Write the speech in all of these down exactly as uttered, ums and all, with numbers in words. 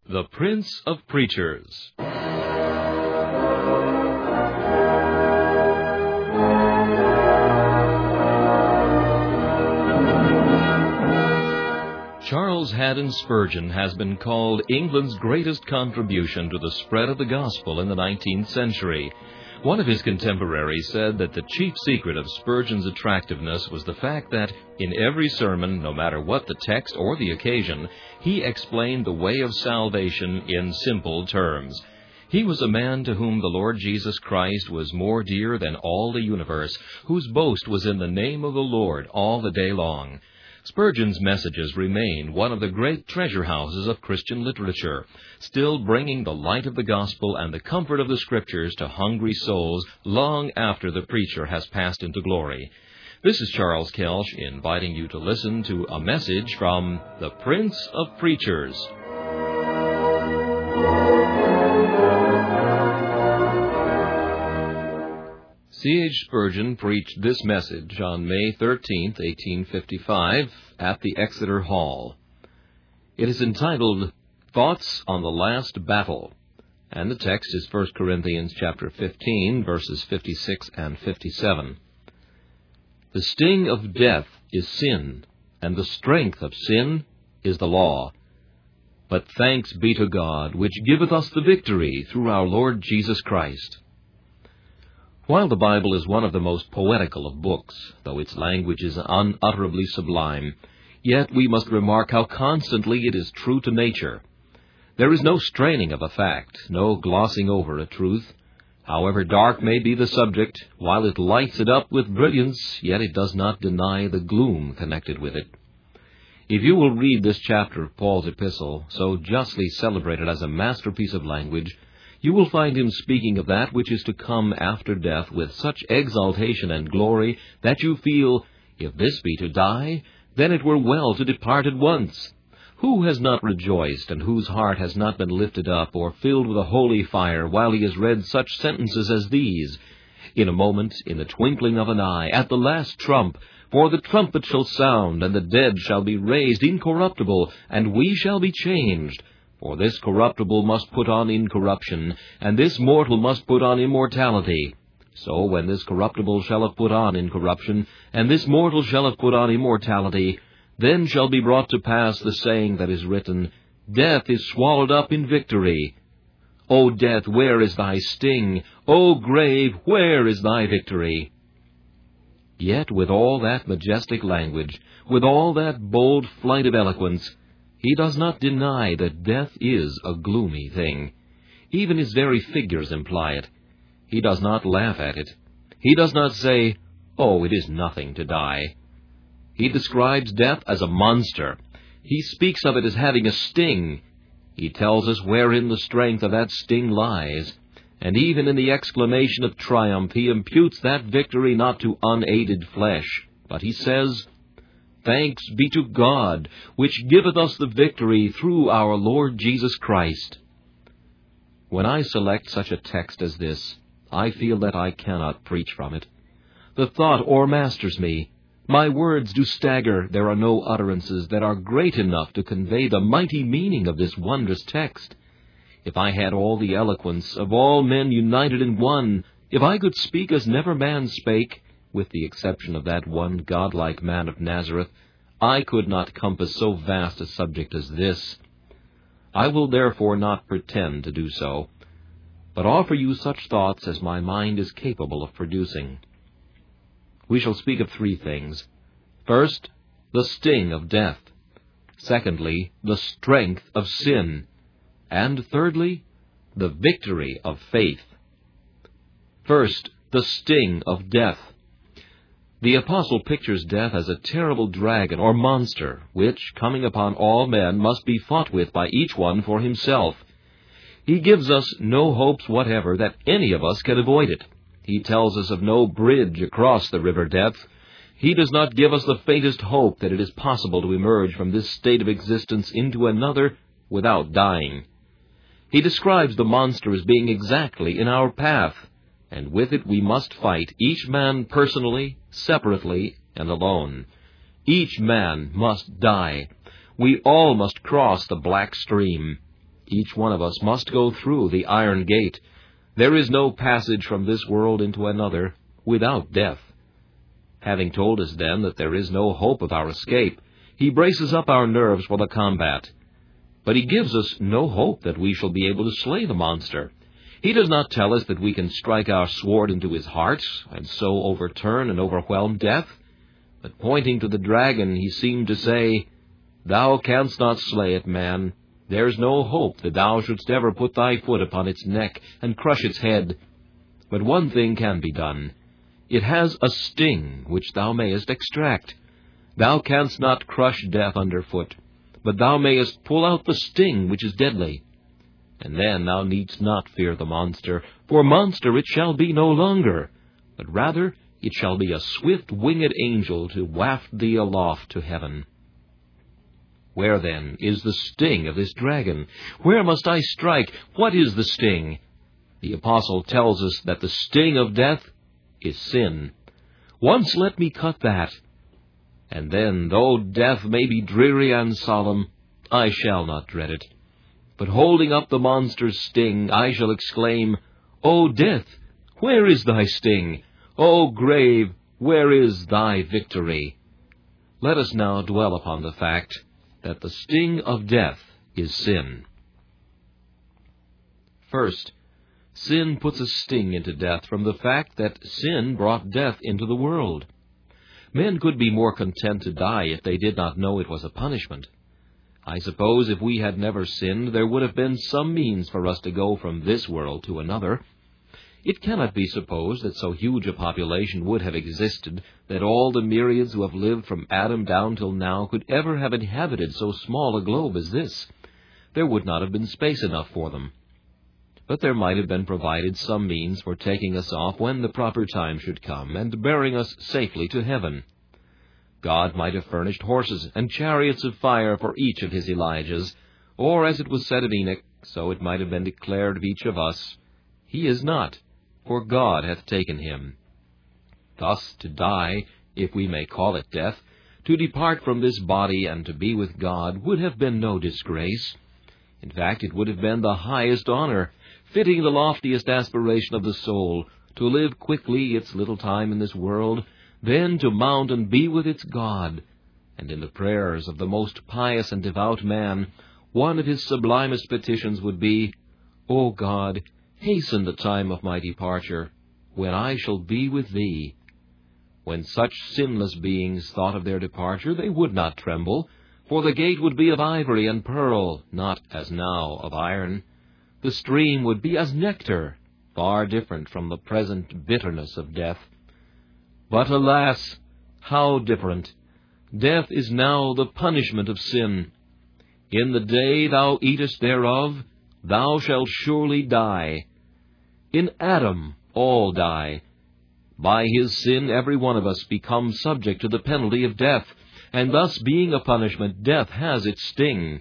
The Prince of Preachers. Charles Haddon Spurgeon has been called England's greatest contribution to the spread of the gospel in the nineteenth century. One of his contemporaries said that the chief secret of Spurgeon's attractiveness was the fact that, in every sermon, no matter what the text or the occasion, he explained the way of salvation in simple terms. He was a man to whom the Lord Jesus Christ was more dear than all the universe, whose boast was in the name of the Lord all the day long. Spurgeon's messages remain one of the great treasure houses of Christian literature, still bringing the light of the gospel and the comfort of the Scriptures to hungry souls long after the preacher has passed into glory. This is Charles Kelsch inviting you to listen to a message from the Prince of Preachers. C H Spurgeon preached this message on May thirteenth, eighteen fifty-five, at the Exeter Hall. It is entitled, Thoughts on the Last Battle, and the text is First Corinthians chapter fifteen, verses fifty-six and fifty-seven. The sting of death is sin, and the strength of sin is the law. But thanks be to God, which giveth us the victory through our Lord Jesus Christ. While the Bible is one of the most poetical of books, though its language is unutterably sublime, yet we must remark how constantly it is true to nature. There is no straining of a fact, no glossing over a truth. However dark may be the subject, while it lights it up with brilliance, yet it does not deny the gloom connected with it. If you will read this chapter of Paul's epistle, so justly celebrated as a masterpiece of language, you will find him speaking of that which is to come after death with such exaltation and glory that you feel, if this be to die, then it were well to depart at once. Who has not rejoiced, and whose heart has not been lifted up or filled with a holy fire while he has read such sentences as these? In a moment, in the twinkling of an eye, at the last trump, for the trumpet shall sound, and the dead shall be raised incorruptible, and we shall be changed. For this corruptible must put on incorruption, and this mortal must put on immortality. So when this corruptible shall have put on incorruption, and this mortal shall have put on immortality, then shall be brought to pass the saying that is written, Death is swallowed up in victory. O death, where is thy sting? O grave, where is thy victory? Yet with all that majestic language, with all that bold flight of eloquence, he does not deny that death is a gloomy thing. Even his very figures imply it. He does not laugh at it. He does not say, "Oh, it is nothing to die." He describes death as a monster. He speaks of it as having a sting. He tells us wherein the strength of that sting lies. And even in the exclamation of triumph, he imputes that victory not to unaided flesh, but he says, Thanks be to God, which giveth us the victory through our Lord Jesus Christ. When I select such a text as this, I feel that I cannot preach from it. The thought o'ermasters me. My words do stagger. There are no utterances that are great enough to convey the mighty meaning of this wondrous text. If I had all the eloquence of all men united in one, if I could speak as never man spake, with the exception of that one godlike man of Nazareth, I could not compass so vast a subject as this. I will therefore not pretend to do so, but offer you such thoughts as my mind is capable of producing. We shall speak of three things. First, the sting of death. Secondly, the strength of sin. And thirdly, the victory of faith. First, the sting of death. The apostle pictures death as a terrible dragon or monster, which, coming upon all men, must be fought with by each one for himself. He gives us no hopes whatever that any of us can avoid it. He tells us of no bridge across the river death. He does not give us the faintest hope that it is possible to emerge from this state of existence into another without dying. He describes the monster as being exactly in our path, and with it we must fight, each man personally, separately, and alone. Each man must die. We all must cross the black stream. Each one of us must go through the iron gate. There is no passage from this world into another without death. Having told us, then, that there is no hope of our escape, he braces up our nerves for the combat. But he gives us no hope that we shall be able to slay the monster. He does not tell us that we can strike our sword into his heart, and so overturn and overwhelm death. But pointing to the dragon, he seemed to say, "Thou canst not slay it, man. There is no hope that thou shouldst ever put thy foot upon its neck and crush its head. But one thing can be done. It has a sting which thou mayest extract. Thou canst not crush death underfoot, but thou mayest pull out the sting which is deadly. And then thou needst not fear the monster, for monster it shall be no longer, but rather it shall be a swift winged angel to waft thee aloft to heaven." Where, then, is the sting of this dragon? Where must I strike? What is the sting? The apostle tells us that the sting of death is sin. Once let me cut that, and then, though death may be dreary and solemn, I shall not dread it. But holding up the monster's sting, I shall exclaim, "O death, where is thy sting? O grave, where is thy victory?" Let us now dwell upon the fact that the sting of death is sin. First, sin puts a sting into death from the fact that sin brought death into the world. Men could be more content to die if they did not know it was a punishment. I suppose if we had never sinned, there would have been some means for us to go from this world to another. It cannot be supposed that so huge a population would have existed that all the myriads who have lived from Adam down till now could ever have inhabited so small a globe as this. There would not have been space enough for them. But there might have been provided some means for taking us off when the proper time should come, and bearing us safely to heaven. God might have furnished horses and chariots of fire for each of his Elijahs, or, as it was said of Enoch, so it might have been declared of each of us, "He is not, for God hath taken him." Thus to die, if we may call it death, to depart from this body and to be with God, would have been no disgrace. In fact, it would have been the highest honor, fitting the loftiest aspiration of the soul, to live quickly its little time in this world, then to mount and be with its God. And in the prayers of the most pious and devout man, one of his sublimest petitions would be, "O God, hasten the time of my departure, when I shall be with thee." When such sinless beings thought of their departure, they would not tremble, for the gate would be of ivory and pearl, not, as now, of iron. The stream would be as nectar, far different from the present bitterness of death. But alas, how different! Death is now the punishment of sin. "In the day thou eatest thereof, thou shalt surely die." In Adam all die. By his sin every one of us becomes subject to the penalty of death, and thus being a punishment, death has its sting.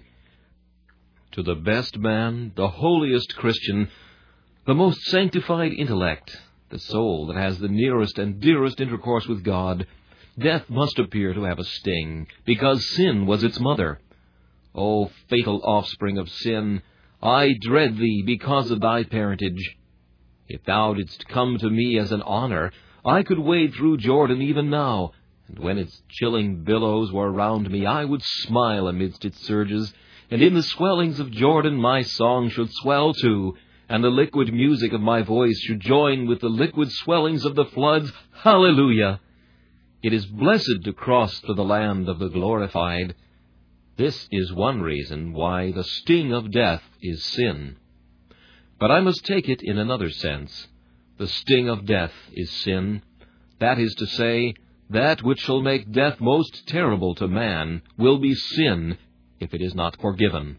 To the best man, the holiest Christian, the most sanctified intellect, the soul that has the nearest and dearest intercourse with God, death must appear to have a sting, because sin was its mother. O fatal offspring of sin, I dread thee because of thy parentage. If thou didst come to me as an honor, I could wade through Jordan even now, and when its chilling billows were round me, I would smile amidst its surges, and in the swellings of Jordan my song should swell too, and the liquid music of my voice should join with the liquid swellings of the floods. Hallelujah! It is blessed to cross to the land of the glorified. This is one reason why the sting of death is sin. But I must take it in another sense. The sting of death is sin. That is to say, that which shall make death most terrible to man will be sin if it is not forgiven.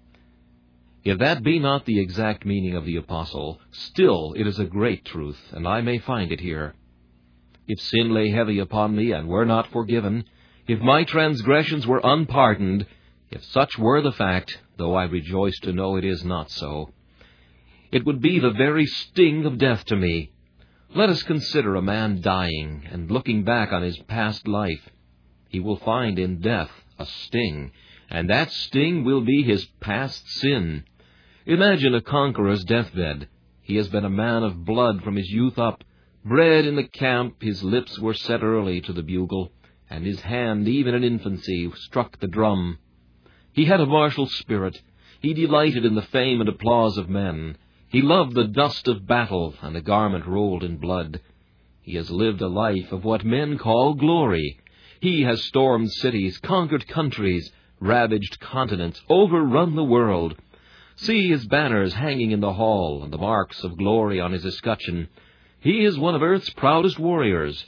If that be not the exact meaning of the apostle, still it is a great truth, and I may find it here. If sin lay heavy upon me and were not forgiven, if my transgressions were unpardoned, if such were the fact, though I rejoice to know it is not so, it would be the very sting of death to me. Let us consider a man dying and looking back on his past life. He will find in death a sting, and that sting will be his past sin. Imagine a conqueror's deathbed. He has been a man of blood from his youth up. Bred in the camp, his lips were set early to the bugle, and his hand, even in infancy, struck the drum. He had a martial spirit. He delighted in the fame and applause of men. He loved the dust of battle and the garment rolled in blood. He has lived a life of what men call glory. He has stormed cities, conquered countries, ravaged continents, overrun the world. See his banners hanging in the hall, and the marks of glory on his escutcheon. He is one of earth's proudest warriors.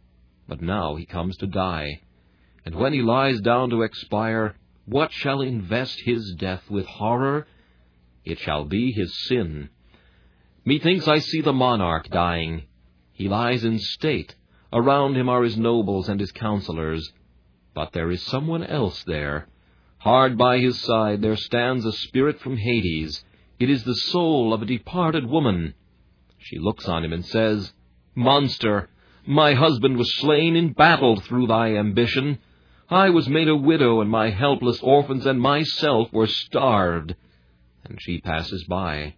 But now he comes to die, and when he lies down to expire, what shall invest his death with horror? It shall be his sin. Methinks I see the monarch dying. He lies in state. Around him are his nobles and his counselors. But there is someone else there. Hard by his side there stands a spirit from Hades. It is the soul of a departed woman. She looks on him and says, "Monster, my husband was slain in battle through thy ambition. I was made a widow, and my helpless orphans and myself were starved." And she passes by.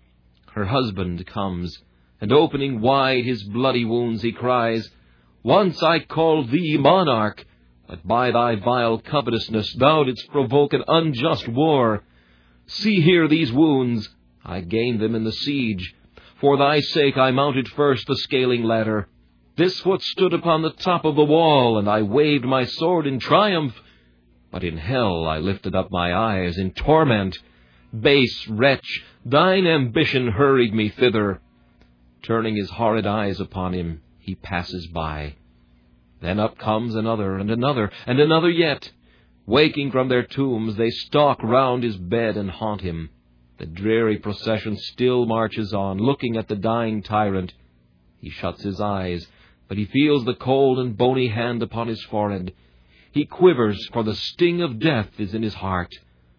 Her husband comes, and opening wide his bloody wounds, he cries, "Once I called thee monarch, but by thy vile covetousness thou didst provoke an unjust war. See here these wounds. I gained them in the siege. For thy sake I mounted first the scaling ladder. This foot stood upon the top of the wall, and I waved my sword in triumph. But in hell I lifted up my eyes in torment. Base wretch, thine ambition hurried me thither." Turning his horrid eyes upon him, he passes by. Then up comes another, and another, and another yet. Waking from their tombs, they stalk round his bed and haunt him. The dreary procession still marches on, looking at the dying tyrant. He shuts his eyes, but he feels the cold and bony hand upon his forehead. He quivers, for the sting of death is in his heart.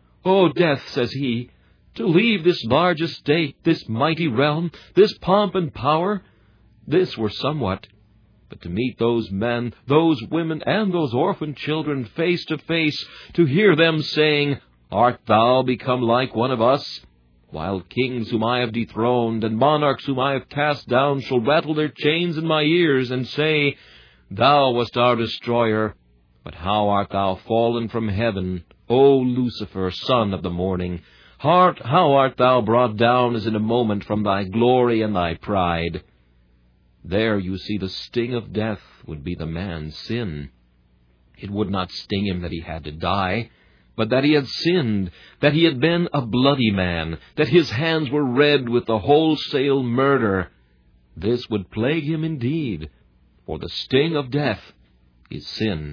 "O death," says he, "to leave this large estate, this mighty realm, this pomp and power, this were somewhat. But to meet those men, those women, and those orphan children face to face, to hear them saying, 'Art thou become like one of us?' While kings whom I have dethroned, and monarchs whom I have cast down, shall rattle their chains in my ears, and say, 'Thou wast our destroyer, but how art thou fallen from heaven, O Lucifer, son of the morning? Heart, how art thou brought down as in a moment from thy glory and thy pride?' There you see the sting of death would be the man's sin. It would not sting him that he had to die, but that he had sinned, that he had been a bloody man, that his hands were red with the wholesale murder. This would plague him indeed, for the sting of death is sin.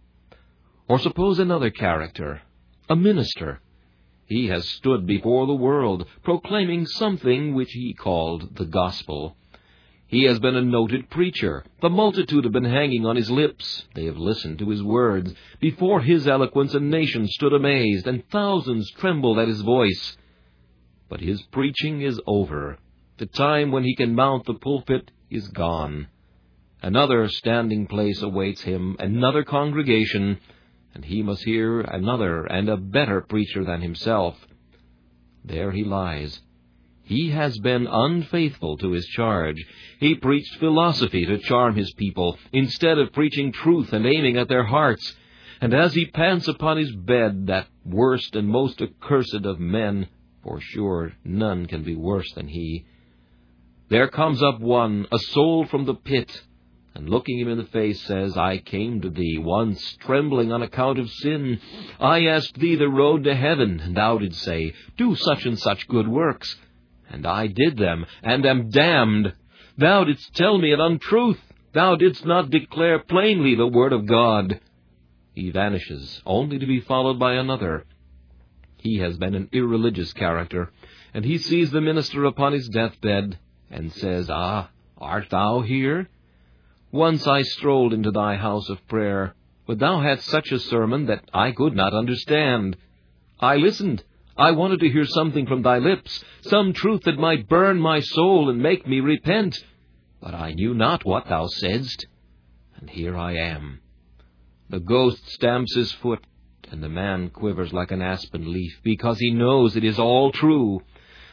Or suppose another character, a minister. He has stood before the world, proclaiming something which he called the gospel. He has been a noted preacher. The multitude have been hanging on his lips. They have listened to his words. Before his eloquence a nation stood amazed, and thousands trembled at his voice. But his preaching is over. The time when he can mount the pulpit is gone. Another standing place awaits him, another congregation, and he must hear another and a better preacher than himself. There he lies. He has been unfaithful to his charge. He preached philosophy to charm his people, instead of preaching truth and aiming at their hearts. And as he pants upon his bed, that worst and most accursed of men, for sure none can be worse than he, there comes up one, a soul from the pit, and looking him in the face says, "I came to thee once, trembling on account of sin. I asked thee the road to heaven, and thou didst say, 'Do such and such good works.' And I did them, and am damned. Thou didst tell me an untruth. Thou didst not declare plainly the word of God." He vanishes, only to be followed by another. He has been an irreligious character, and he sees the minister upon his deathbed, and says, "Ah, art thou here? Once I strolled into thy house of prayer, but thou hadst such a sermon that I could not understand. I listened. I wanted to hear something from thy lips, some truth that might burn my soul and make me repent. But I knew not what thou saidst, and here I am." The ghost stamps his foot, and the man quivers like an aspen leaf, because he knows it is all true.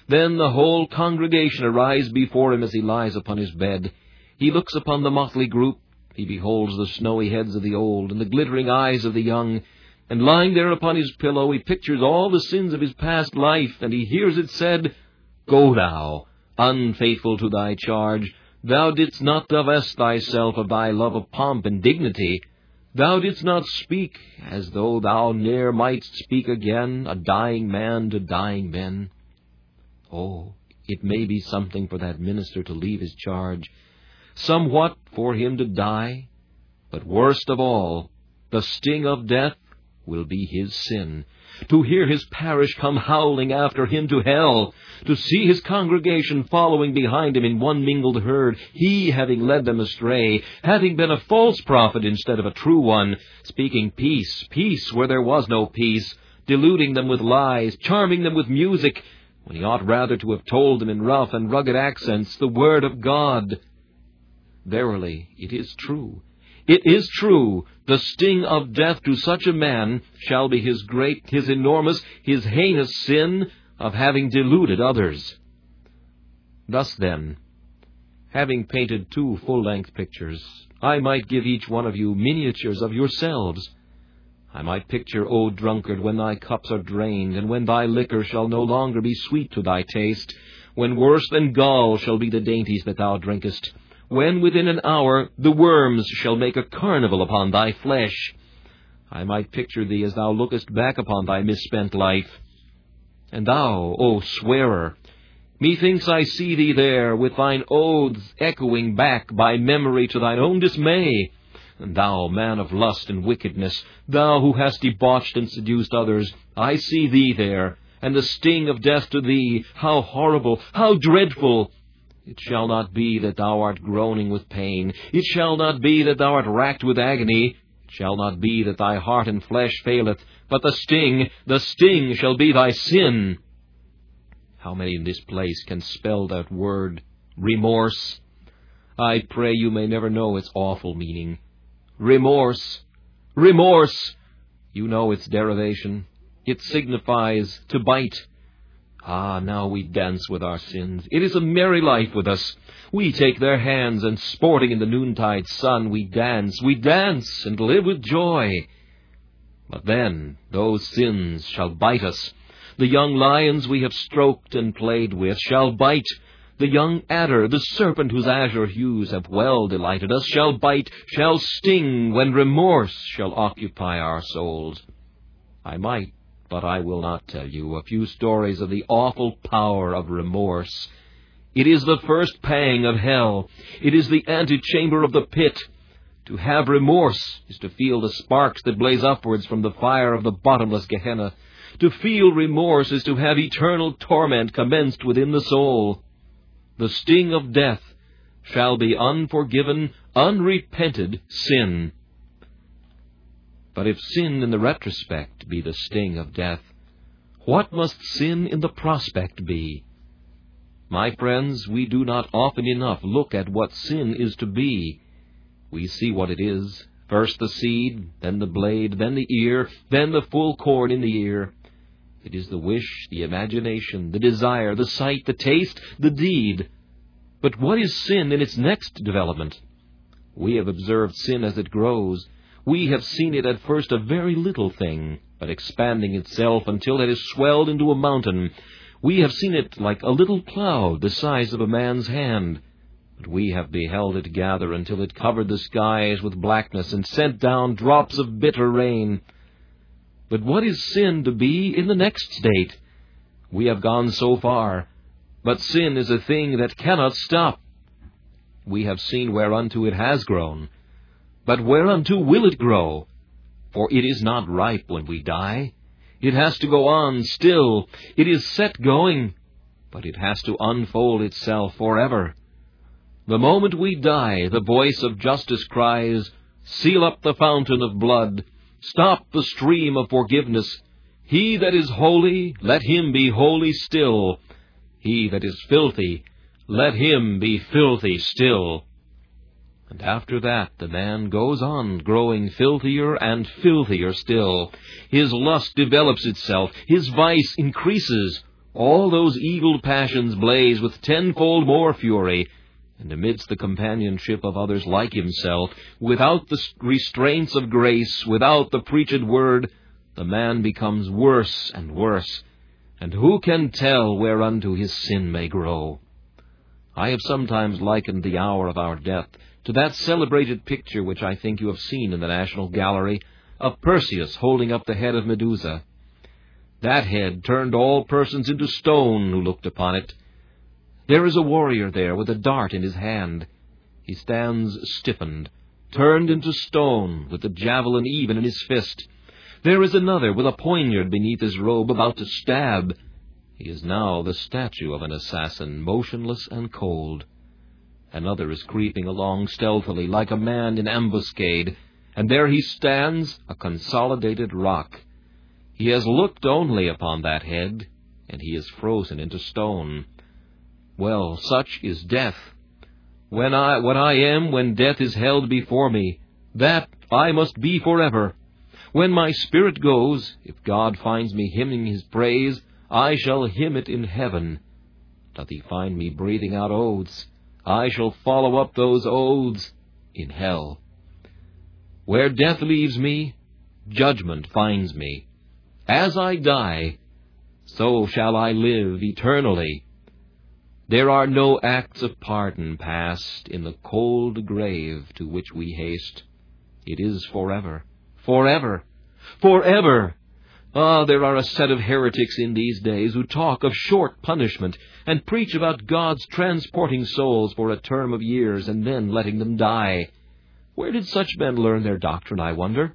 Then the whole congregation arise before him as he lies upon his bed. He looks upon the motley group. He beholds the snowy heads of the old and the glittering eyes of the young. And lying there upon his pillow, he pictures all the sins of his past life, and he hears it said, Go thou, unfaithful to thy charge. Thou didst not divest thyself of thy love of pomp and dignity. Thou didst not speak as though thou ne'er mightst speak again, a dying man to dying men. Oh, it may be something for that minister to leave his charge, somewhat for him to die, but worst of all, the sting of death will be his sin. To hear his parish come howling after him to hell, to see his congregation following behind him in one mingled herd, he having led them astray, having been a false prophet instead of a true one, speaking peace, peace where there was no peace, deluding them with lies, charming them with music, when he ought rather to have told them in rough and rugged accents the word of God. Verily, it is true. It is true, the sting of death to such a man shall be his great, his enormous, his heinous sin of having deluded others. Thus then, having painted two full-length pictures, I might give each one of you miniatures of yourselves. I might picture, O drunkard, when thy cups are drained, and when thy liquor shall no longer be sweet to thy taste, when worse than gall shall be the dainties that thou drinkest, when within an hour the worms shall make a carnival upon thy flesh. I might picture thee as thou lookest back upon thy misspent life. And thou, O swearer, methinks I see thee there, with thine oaths echoing back by memory to thine own dismay. And thou, man of lust and wickedness, thou who hast debauched and seduced others, I see thee there, and the sting of death to thee, how horrible, how dreadful! It shall not be that thou art groaning with pain. It shall not be that thou art racked with agony. It shall not be that thy heart and flesh faileth, but the sting, the sting shall be thy sin. How many in this place can spell that word, remorse? I pray you may never know its awful meaning. Remorse, remorse! You know its derivation. It signifies to bite. Ah, now we dance with our sins. It is a merry life with us. We take their hands, and sporting in the noontide sun, we dance, we dance, and live with joy. But then those sins shall bite us. The young lions we have stroked and played with shall bite. The young adder, the serpent whose azure hues have well delighted us, shall bite, shall sting, when remorse shall occupy our souls. I might, but I will not tell you, a few stories of the awful power of remorse. It is the first pang of hell. It is the antechamber of the pit. To have remorse is to feel the sparks that blaze upwards from the fire of the bottomless Gehenna. To feel remorse is to have eternal torment commenced within the soul. The sting of death shall be unforgiven, unrepented sin. But if sin in the retrospect be the sting of death, what must sin in the prospect be? My friends, we do not often enough look at what sin is to be. We see what it is, first the seed, then the blade, then the ear, then the full corn in the ear. It is the wish, the imagination, the desire, the sight, the taste, the deed. But what is sin in its next development? We have observed sin as it grows. We have seen it at first a very little thing, but expanding itself until it has swelled into a mountain. We have seen it like a little cloud the size of a man's hand. But we have beheld it gather until it covered the skies with blackness and sent down drops of bitter rain. But what is sin to be in the next state? We have gone so far, but sin is a thing that cannot stop. We have seen whereunto it has grown. But whereunto will it grow? For it is not ripe when we die. It has to go on still. It is set going, but it has to unfold itself forever. The moment we die, the voice of justice cries, "Seal up the fountain of blood. Stop the stream of forgiveness. He that is holy, let him be holy still. He that is filthy, let him be filthy still." And after that the man goes on growing filthier and filthier still. His lust develops itself. His vice increases. All those evil passions blaze with tenfold more fury, and amidst the companionship of others like himself, without the restraints of grace, without the preached word, the man becomes worse and worse, and who can tell whereunto his sin may grow? I have sometimes likened the hour of our death to that celebrated picture which I think you have seen in the National Gallery, of Perseus holding up the head of Medusa. That head turned all persons into stone who looked upon it. There is a warrior there with a dart in his hand. He stands stiffened, turned into stone, with the javelin even in his fist. There is another with a poniard beneath his robe, about to stab. He is now the statue of an assassin, motionless and cold. Another is creeping along stealthily, like a man in ambuscade, and there he stands, a consolidated rock. He has looked only upon that head, and he is frozen into stone. Well, such is death. When I, what I am when death is held before me, that I must be forever. When my spirit goes, if God finds me hymning his praise, I shall hymn it in heaven. Doth he find me breathing out oaths, I shall follow up those oaths in hell. Where death leaves me, judgment finds me. As I die, so shall I live eternally. There are no acts of pardon passed in the cold grave to which we haste. It is forever, forever, forever. Ah, there are a set of heretics in these days who talk of short punishment and preach about God's transporting souls for a term of years and then letting them die. Where did such men learn their doctrine, I wonder?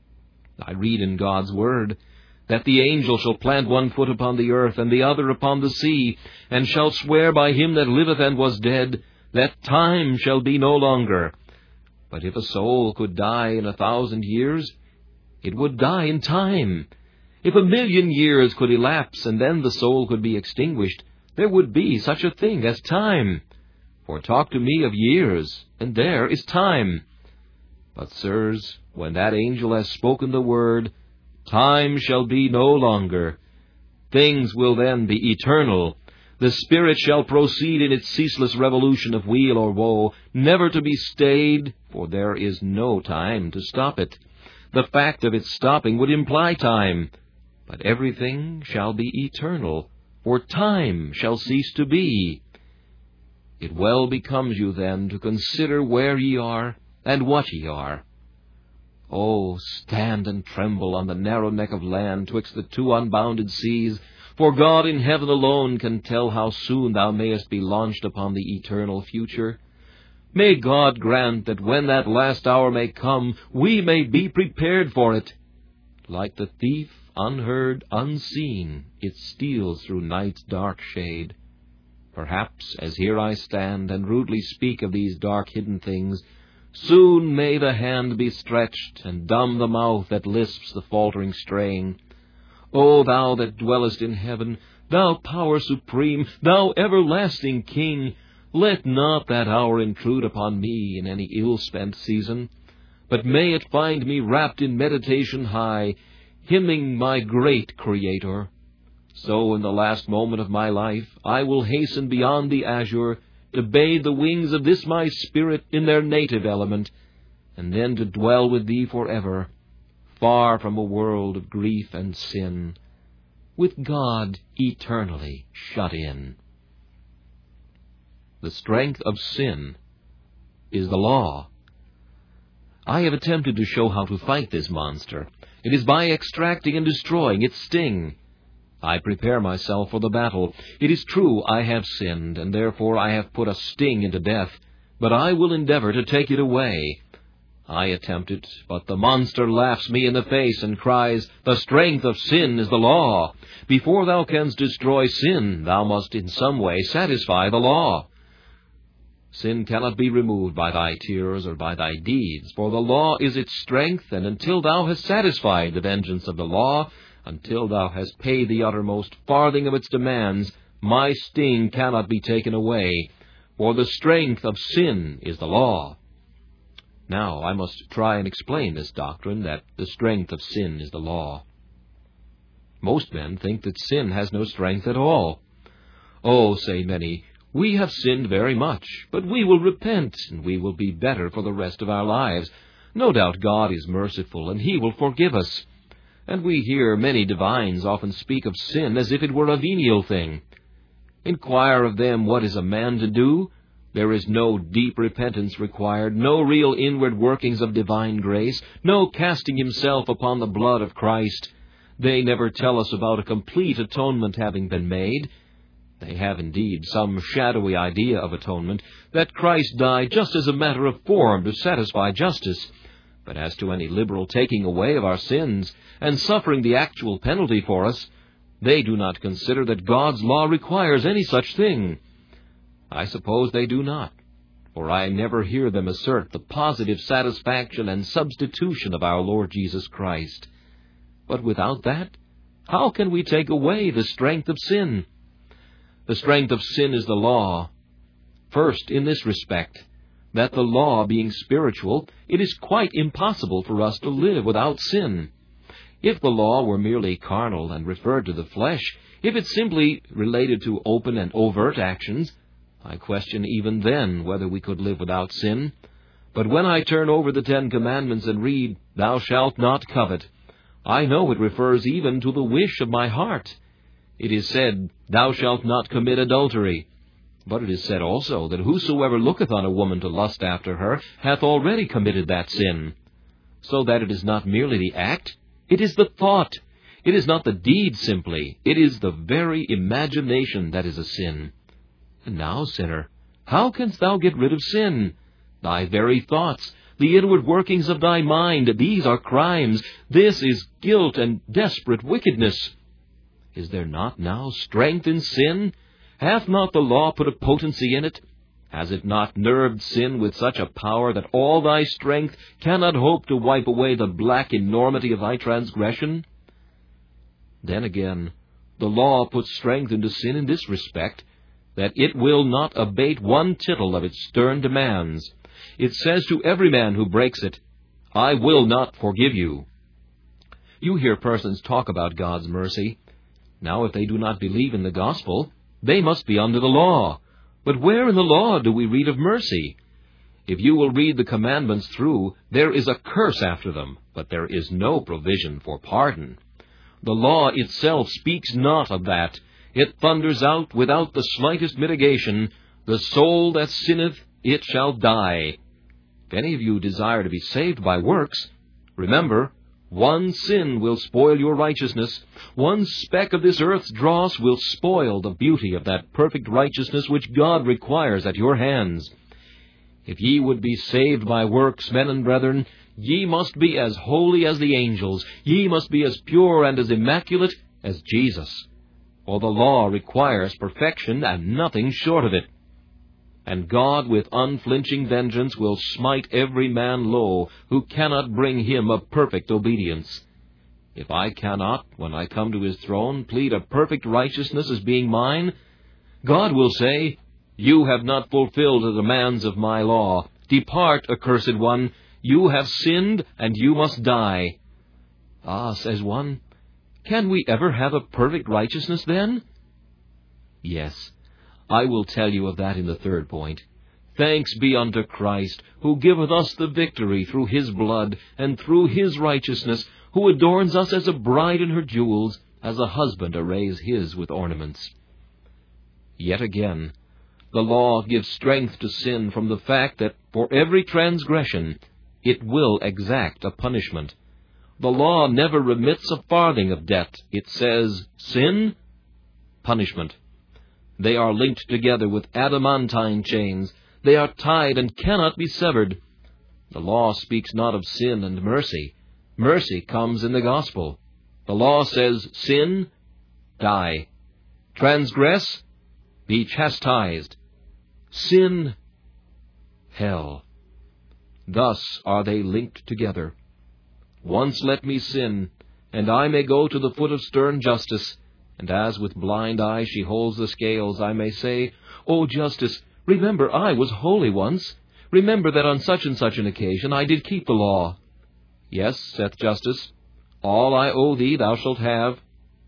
I read in God's word that the angel shall plant one foot upon the earth and the other upon the sea, and shall swear by him that liveth and was dead, that time shall be no longer. But if a soul could die in a thousand years, it would die in time. If a million years could elapse, and then the soul could be extinguished, there would be such a thing as time. For talk to me of years, and there is time. But, sirs, when that angel has spoken the word, time shall be no longer. Things will then be eternal. The Spirit shall proceed in its ceaseless revolution of weal or woe, never to be stayed, for there is no time to stop it. The fact of its stopping would imply time. But everything shall be eternal, for time shall cease to be. It well becomes you then to consider where ye are, and what ye are. Oh, stand and tremble on the narrow neck of land twixt the two unbounded seas, for God in heaven alone can tell how soon thou mayest be launched upon the eternal future. May God grant that when that last hour may come, we may be prepared for it. Like the thief, unheard, unseen, it steals through night's dark shade. Perhaps, as here I stand and rudely speak of these dark hidden things, soon may the hand be stretched, and dumb the mouth that lisps the faltering strain. O thou that dwellest in heaven, thou power supreme, thou everlasting King, let not that hour intrude upon me in any ill-spent season, but may it find me wrapped in meditation high, hymning my great Creator. So in the last moment of my life I will hasten beyond the azure, to bathe the wings of this my spirit in their native element, and then to dwell with thee forever, far from a world of grief and sin, with God eternally shut in. The strength of sin is the law. I have attempted to show how to fight this monster. It is by extracting and destroying its sting. I prepare myself for the battle. It is true I have sinned, and therefore I have put a sting into death, but I will endeavor to take it away. I attempt it, but the monster laughs me in the face and cries, "The strength of sin is the law. Before thou canst destroy sin, thou must in some way satisfy the law." Sin cannot be removed by thy tears or by thy deeds, for the law is its strength, and until thou hast satisfied the vengeance of the law, until thou hast paid the uttermost farthing of its demands, my sting cannot be taken away, for the strength of sin is the law. Now I must try and explain this doctrine, that the strength of sin is the law. Most men think that sin has no strength at all. Oh, say many, we have sinned very much, but we will repent, and we will be better for the rest of our lives. No doubt God is merciful, and He will forgive us. And we hear many divines often speak of sin as if it were a venial thing. Inquire of them, what is a man to do? There is no deep repentance required, no real inward workings of divine grace, no casting himself upon the blood of Christ. They never tell us about a complete atonement having been made. They have indeed some shadowy idea of atonement, that Christ died just as a matter of form to satisfy justice. But as to any liberal taking away of our sins, and suffering the actual penalty for us, they do not consider that God's law requires any such thing. I suppose they do not, for I never hear them assert the positive satisfaction and substitution of our Lord Jesus Christ. But without that, how can we take away the strength of sin? The strength of sin is the law. First, in this respect, that the law being spiritual, it is quite impossible for us to live without sin. If the law were merely carnal and referred to the flesh, if it simply related to open and overt actions, I question even then whether we could live without sin. But when I turn over the Ten Commandments and read, "Thou shalt not covet," I know it refers even to the wish of my heart. It is said, "Thou shalt not commit adultery." But it is said also that whosoever looketh on a woman to lust after her hath already committed that sin. So that it is not merely the act, it is the thought. It is not the deed simply, it is the very imagination that is a sin. And now, sinner, how canst thou get rid of sin? Thy very thoughts, the inward workings of thy mind, these are crimes. This is guilt and desperate wickedness. Is there not now strength in sin? Hath not the law put a potency in it? Has it not nerved sin with such a power that all thy strength cannot hope to wipe away the black enormity of thy transgression? Then again, the law puts strength into sin in this respect, that it will not abate one tittle of its stern demands. It says to every man who breaks it, "I will not forgive you." You hear persons talk about God's mercy. Now, if they do not believe in the gospel, they must be under the law. But where in the law do we read of mercy? If you will read the commandments through, there is a curse after them, but there is no provision for pardon. The law itself speaks not of that. It thunders out without the slightest mitigation, "The soul that sinneth, it shall die." If any of you desire to be saved by works, remember, one sin will spoil your righteousness. One speck of this earth's dross will spoil the beauty of that perfect righteousness which God requires at your hands. If ye would be saved by works, men and brethren, ye must be as holy as the angels. Ye must be as pure and as immaculate as Jesus. For the law requires perfection and nothing short of it. And God with unflinching vengeance will smite every man low who cannot bring him a perfect obedience. If I cannot, when I come to His throne, plead a perfect righteousness as being mine, God will say, "You have not fulfilled the demands of my law. Depart, accursed one. You have sinned, and you must die." Ah, says one, can we ever have a perfect righteousness then? Yes, I will tell you of that in the third point. Thanks be unto Christ, who giveth us the victory through His blood, and through His righteousness, who adorns us as a bride in her jewels, as a husband arrays his with ornaments. Yet again, the law gives strength to sin from the fact that for every transgression it will exact a punishment. The law never remits a farthing of debt. It says, sin, punishment. They are linked together with adamantine chains. They are tied and cannot be severed. The law speaks not of sin and mercy. Mercy comes in the gospel. The law says, sin, die. Transgress, be chastised. Sin, hell. Thus are they linked together. Once let me sin, and I may go to the foot of stern justice, and as with blind eye she holds the scales, I may say, "O justice, remember I was holy once. Remember that on such and such an occasion I did keep the law." "Yes," saith justice, "all I owe thee thou shalt have."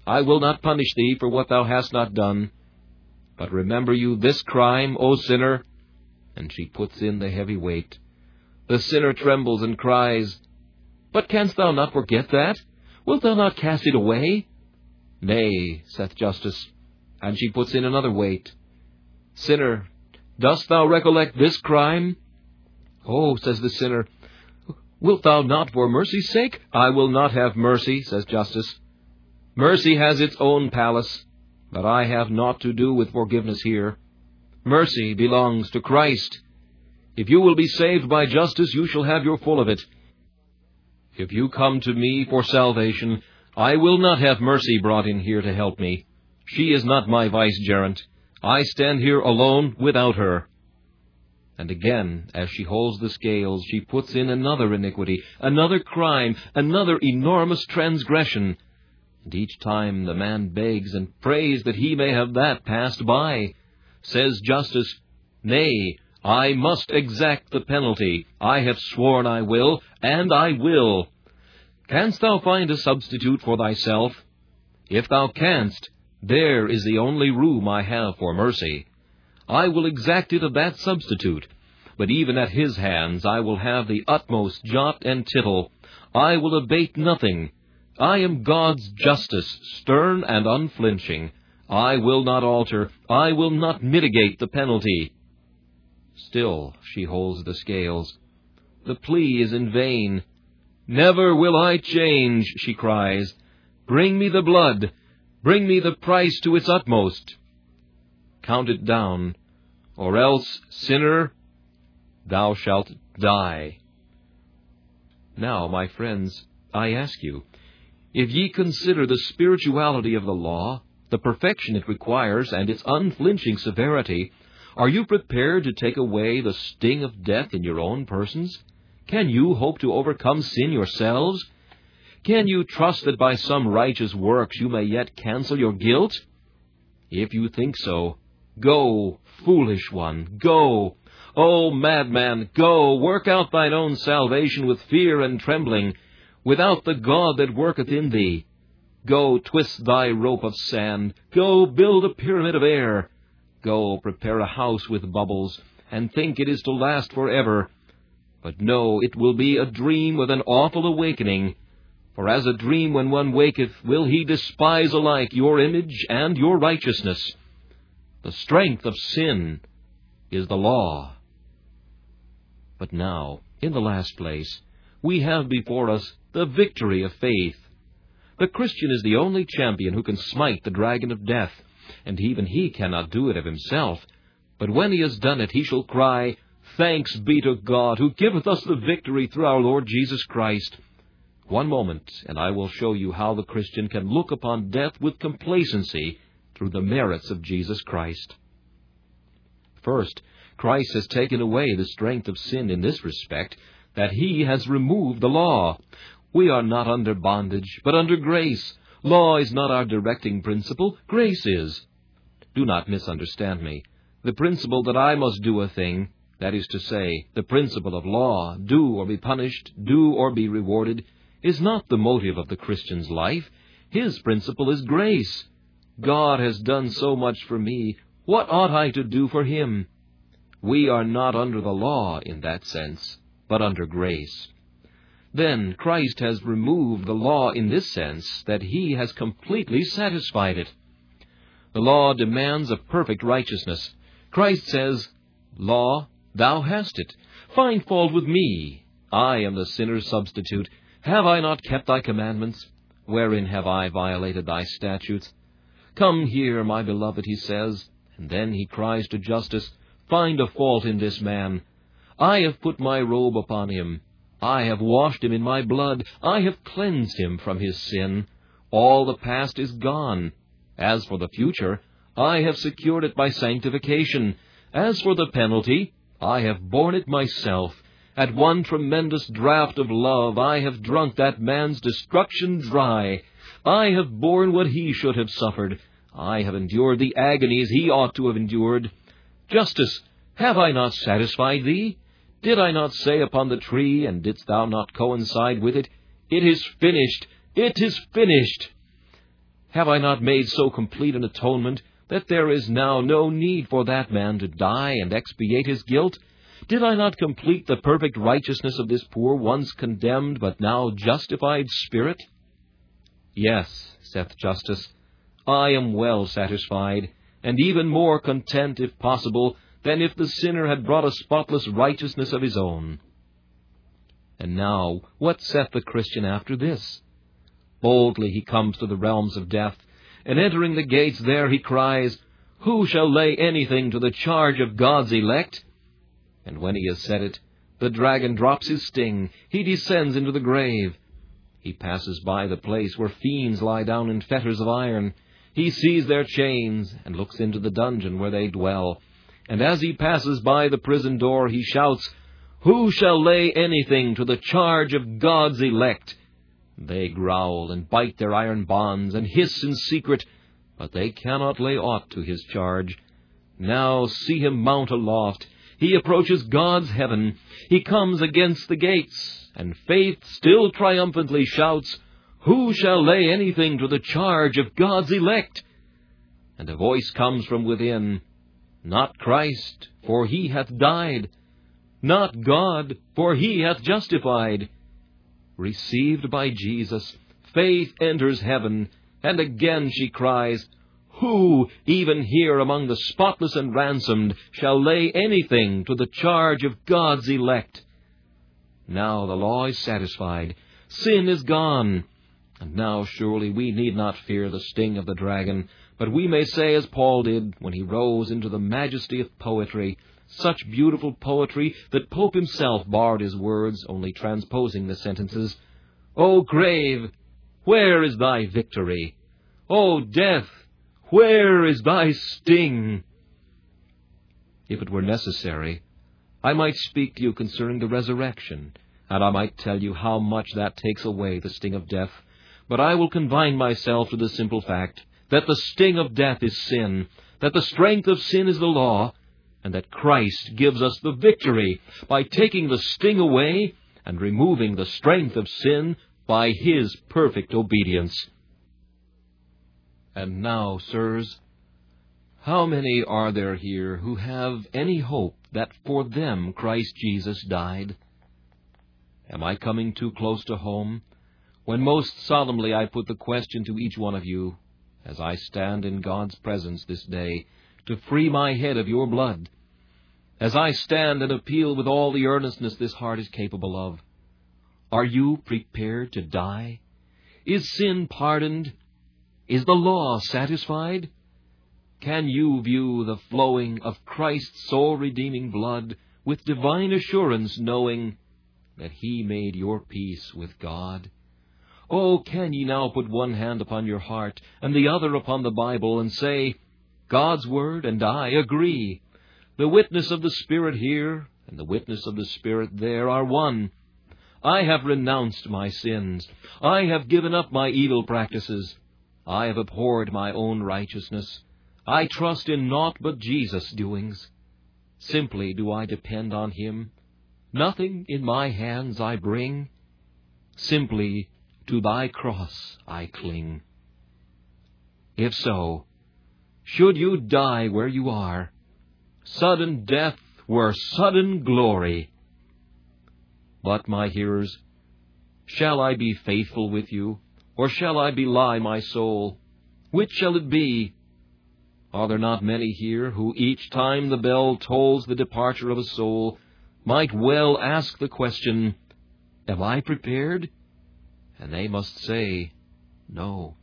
I will not punish thee for what thou hast not done. But remember you this crime, O sinner. And she puts in the heavy weight. The sinner trembles and cries, But canst thou not forget that? Wilt thou not cast it away? Nay, saith justice, and she puts in another weight. Sinner, dost thou recollect this crime? Oh, says the sinner, wilt thou not for mercy's sake? I will not have mercy, says justice. Mercy has its own palace, but I have naught to do with forgiveness here. Mercy belongs to Christ. If you will be saved by justice, you shall have your full of it. If you come to me for salvation, I will not have mercy brought in here to help me. She is not my vicegerent. I stand here alone without her. And again, as she holds the scales, she puts in another iniquity, another crime, another enormous transgression. And each time the man begs and prays that he may have that passed by. Says justice, Nay, I must exact the penalty. I have sworn I will, and I will. Canst thou find a substitute for thyself? If thou canst, there is the only room I have for mercy. I will exact it of that substitute, but even at his hands I will have the utmost jot and tittle. I will abate nothing. I am God's justice, stern and unflinching. I will not alter, I will not mitigate the penalty. Still she holds the scales. The plea is in vain. Never will I change, she cries. Bring me the blood. Bring me the price to its utmost. Count it down, or else, sinner, thou shalt die. Now, my friends, I ask you, if ye consider the spirituality of the law, the perfection it requires, and its unflinching severity, are you prepared to take away the sting of death in your own persons? Can you hope to overcome sin yourselves? Can you trust that by some righteous works you may yet cancel your guilt? If you think so, go, foolish one, go. O madman, go, work out thine own salvation with fear and trembling, without the God that worketh in thee. Go, twist thy rope of sand. Go, build a pyramid of air. Go, prepare a house with bubbles, and think it is to last forever. But no, it will be a dream with an awful awakening. For as a dream when one waketh, will he despise alike your image and your righteousness. The strength of sin is the law. But now, in the last place, we have before us the victory of faith. The Christian is the only champion who can smite the dragon of death, and even he cannot do it of himself. But when he has done it, he shall cry, Thanks be to God, who giveth us the victory through our Lord Jesus Christ. One moment, and I will show you how the Christian can look upon death with complacency through the merits of Jesus Christ. First, Christ has taken away the strength of sin in this respect, that he has removed the law. We are not under bondage, but under grace. Law is not our directing principle, grace is. Do not misunderstand me. The principle that I must do a thing, that is to say, the principle of law, do or be punished, do or be rewarded, is not the motive of the Christian's life. His principle is grace. God has done so much for me. What ought I to do for him? We are not under the law in that sense, but under grace. Then Christ has removed the law in this sense, that he has completely satisfied it. The law demands a perfect righteousness. Christ says, Law, thou hast it. Find fault with me. I am the sinner's substitute. Have I not kept thy commandments? Wherein have I violated thy statutes? Come here, my beloved, he says. And then he cries to justice, Find a fault in this man. I have put my robe upon him. I have washed him in my blood. I have cleansed him from his sin. All the past is gone. As for the future, I have secured it by sanctification. As for the penalty, I have borne it myself. At one tremendous draught of love, I have drunk that man's destruction dry. I have borne what he should have suffered. I have endured the agonies he ought to have endured. Justice, have I not satisfied thee? Did I not say upon the tree, and didst thou not coincide with it, It is finished, it is finished? Have I not made so complete an atonement that there is now no need for that man to die and expiate his guilt? Did I not complete the perfect righteousness of this poor, once condemned, but now justified spirit? Yes, saith Justice, I am well satisfied, and even more content, if possible, than if the sinner had brought a spotless righteousness of his own. And now, what saith the Christian after this? Boldly he comes to the realms of death, and entering the gates there he cries, Who shall lay anything to the charge of God's elect? And when he has said it, the dragon drops his sting, he descends into the grave. He passes by the place where fiends lie down in fetters of iron. He sees their chains, and looks into the dungeon where they dwell. And as he passes by the prison door, he shouts, Who shall lay anything to the charge of God's elect? They growl and bite their iron bonds, and hiss in secret, but they cannot lay aught to his charge. Now see him mount aloft. He approaches God's heaven. He comes against the gates, and faith still triumphantly shouts, Who shall lay anything to the charge of God's elect? And a voice comes from within, Not Christ, for he hath died. Not God, for he hath justified. Received by Jesus, faith enters heaven, and again she cries, Who, even here among the spotless and ransomed, shall lay anything to the charge of God's elect? Now the law is satisfied, sin is gone, and now surely we need not fear the sting of the dragon, but we may say as Paul did when he rose into the majesty of poetry, such beautiful poetry that Pope himself barred his words, only transposing the sentences, O grave, where is thy victory? O death, where is thy sting? If it were necessary, I might speak to you concerning the resurrection, and I might tell you how much that takes away the sting of death. But I will confine myself to the simple fact that the sting of death is sin, that the strength of sin is the law, and that Christ gives us the victory by taking the sting away and removing the strength of sin by his perfect obedience. And now, sirs, how many are there here who have any hope that for them Christ Jesus died? Am I coming too close to home, when most solemnly I put the question to each one of you, as I stand in God's presence this day, to free my head of your blood, as I stand and appeal with all the earnestness this heart is capable of? Are you prepared to die? Is sin pardoned? Is the law satisfied? Can you view the flowing of Christ's soul-redeeming blood with divine assurance, knowing that he made your peace with God? Oh, can ye now put one hand upon your heart and the other upon the Bible and say, God's word and I agree. The witness of the Spirit here and the witness of the Spirit there are one. I have renounced my sins. I have given up my evil practices. I have abhorred my own righteousness. I trust in naught but Jesus' doings. Simply do I depend on him. Nothing in my hands I bring. Simply to thy cross I cling. If so, should you die where you are, sudden death were sudden glory. But, my hearers, shall I be faithful with you, or shall I belie my soul? Which shall it be? Are there not many here who, each time the bell tolls the departure of a soul, might well ask the question, Am I prepared? And they must say, No.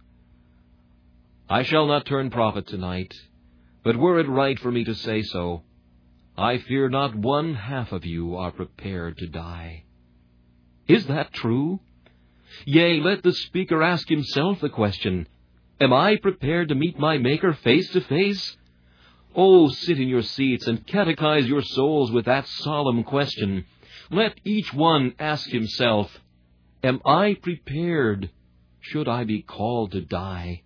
I shall not turn prophet tonight, but were it right for me to say so, I fear not one half of you are prepared to die. Is that true? Yea, let the speaker ask himself the question, Am I prepared to meet my Maker face to face? Oh, sit in your seats and catechize your souls with that solemn question. Let each one ask himself, Am I prepared, should I be called to die?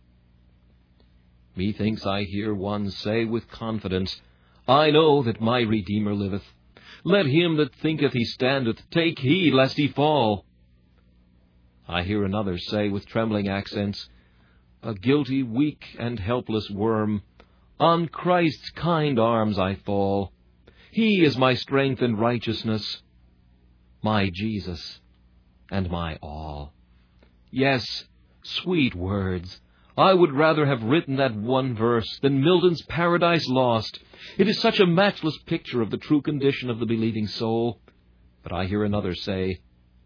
Methinks I hear one say with confidence, I know that my Redeemer liveth. Let him that thinketh he standeth take heed lest he fall. I hear another say with trembling accents, a guilty, weak, and helpless worm. On Christ's kind arms I fall. He is my strength and righteousness, my Jesus and my all. Yes, sweet words. I would rather have written that one verse than Milton's Paradise Lost. It is such a matchless picture of the true condition of the believing soul. But I hear another say,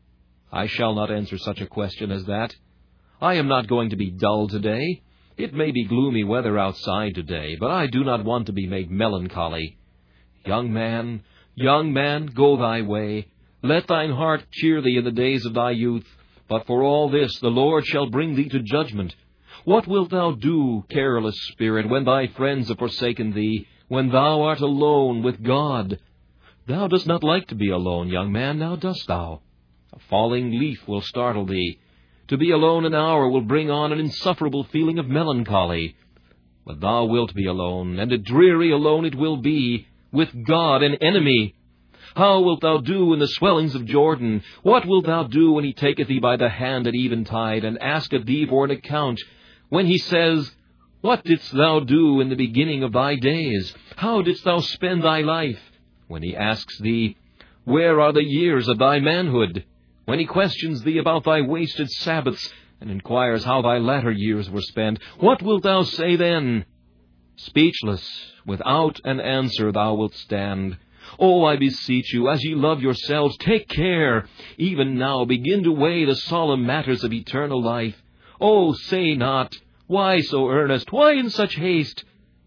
I shall not answer such a question as that. I am not going to be dull today. It may be gloomy weather outside today, but I do not want to be made melancholy. Young man, young man, go thy way. Let thine heart cheer thee in the days of thy youth. But for all this the Lord shall bring thee to judgment. What wilt thou do, careless spirit, when thy friends have forsaken thee, when thou art alone with God? Thou dost not like to be alone, young man, now dost thou? A falling leaf will startle thee. To be alone an hour will bring on an insufferable feeling of melancholy. But thou wilt be alone, and a dreary alone it will be, with God an enemy. How wilt thou do in the swellings of Jordan? What wilt thou do when he taketh thee by the hand at eventide, and asketh thee for an account? When he says, What didst thou do in the beginning of thy days? How didst thou spend thy life? When he asks thee, Where are the years of thy manhood? When he questions thee about thy wasted Sabbaths, and inquires how thy latter years were spent, what wilt thou say then? Speechless, without an answer thou wilt stand. Oh, I beseech you, as ye love yourselves, take care. Even now begin to weigh the solemn matters of eternal life. Oh, say not, Why so earnest? Why in such haste?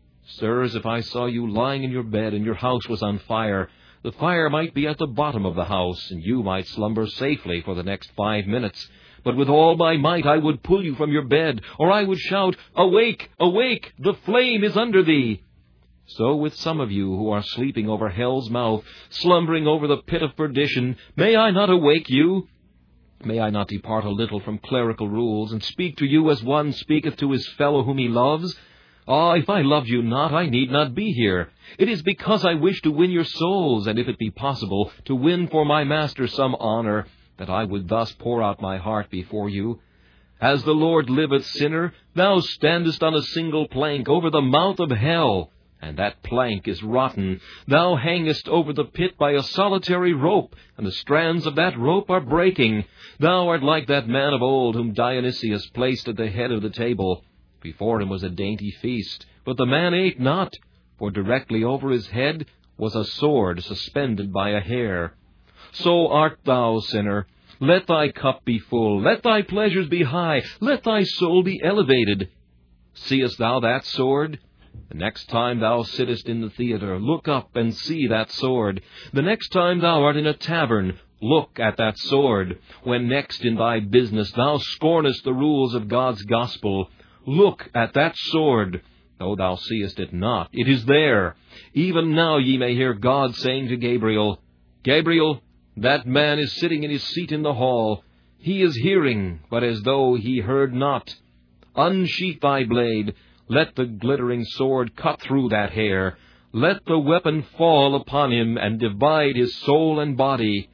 Sirs, if I saw you lying in your bed and your house was on fire, the fire might be at the bottom of the house, and you might slumber safely for the next five minutes. But with all my might I would pull you from your bed, or I would shout, Awake, awake, the flame is under thee. So with some of you who are sleeping over hell's mouth, slumbering over the pit of perdition, may I not awake you? May I not depart a little from clerical rules, and speak to you as one speaketh to his fellow whom he loves? Ah, if I loved you not, I need not be here. It is because I wish to win your souls, and if it be possible, to win for my Master some honor, that I would thus pour out my heart before you. As the Lord liveth, sinner, thou standest on a single plank over the mouth of hell, and that plank is rotten. Thou hangest over the pit by a solitary rope, and the strands of that rope are breaking. Thou art like that man of old whom Dionysius placed at the head of the table. Before him was a dainty feast, but the man ate not, for directly over his head was a sword suspended by a hair. So art thou, sinner. Let thy cup be full, let thy pleasures be high, let thy soul be elevated. Seest thou that sword? The next time thou sittest in the theatre, look up and see that sword. The next time thou art in a tavern, look at that sword. When next in thy business thou scornest the rules of God's gospel, look at that sword. Though thou seest it not, it is there. Even now ye may hear God saying to Gabriel, Gabriel, that man is sitting in his seat in the hall. He is hearing, but as though he heard not. Unsheath thy blade. Let the glittering sword cut through that hair. Let the weapon fall upon him and divide his soul and body.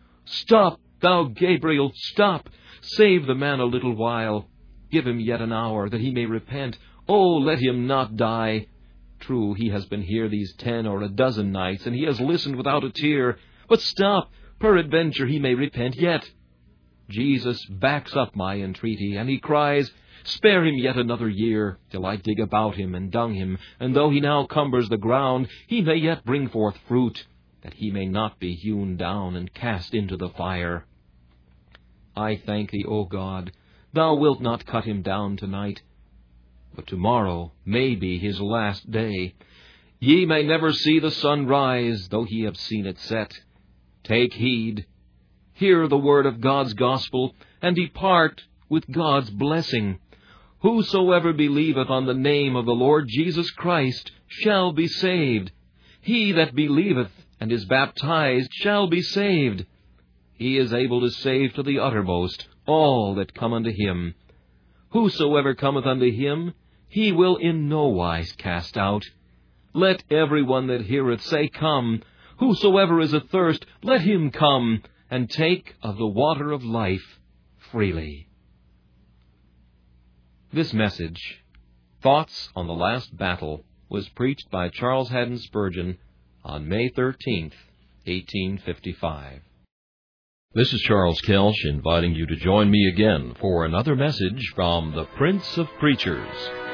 Stop, thou Gabriel, stop. Save the man a little while. Give him yet an hour, that he may repent. Oh, let him not die. True, he has been here these ten or a dozen nights, and he has listened without a tear. But stop, peradventure he may repent yet. Jesus backs up my entreaty, and he cries, Spare him yet another year, till I dig about him and dung him, and though he now cumbers the ground, he may yet bring forth fruit, that he may not be hewn down and cast into the fire. I thank thee, O God, thou wilt not cut him down tonight, but tomorrow may be his last day. Ye may never see the sun rise, though ye have seen it set. Take heed, hear the word of God's gospel, and depart with God's blessing. Whosoever believeth on the name of the Lord Jesus Christ shall be saved. He that believeth and is baptized shall be saved. He is able to save to the uttermost all that come unto him. Whosoever cometh unto him, he will in no wise cast out. Let every one that heareth say, Come. Whosoever is athirst, let him come, and take of the water of life freely. This message, Thoughts on the Last Battle, was preached by Charles Haddon Spurgeon on May thirteenth, eighteen fifty-five. This is Charles Kelsch inviting you to join me again for another message from the Prince of Preachers.